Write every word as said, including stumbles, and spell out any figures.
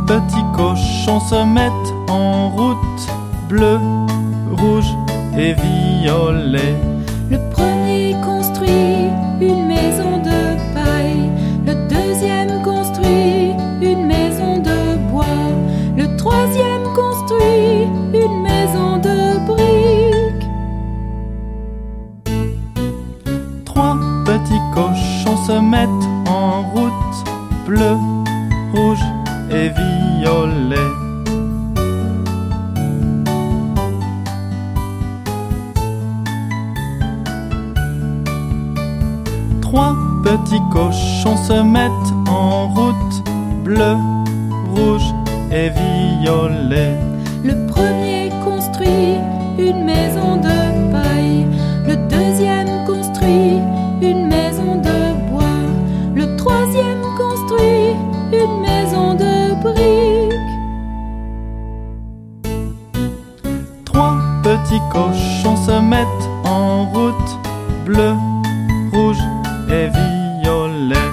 petits cochons se mettent en route, bleu, rouge et violet. Le premier construit une maison de paille, le deuxième construit une maison de bois, le troisième construit une maison de briques. Trois petits cochons se mettent en route, bleu, rouge et violet. Trois petits cochons se mettent en route, bleu, rouge et violet. Le premier construit une maison de paille, le deuxième construit une maison de bois, le troisième construit une maison de briques. Trois petits cochons se mettent en route, bleu, rouge et violet.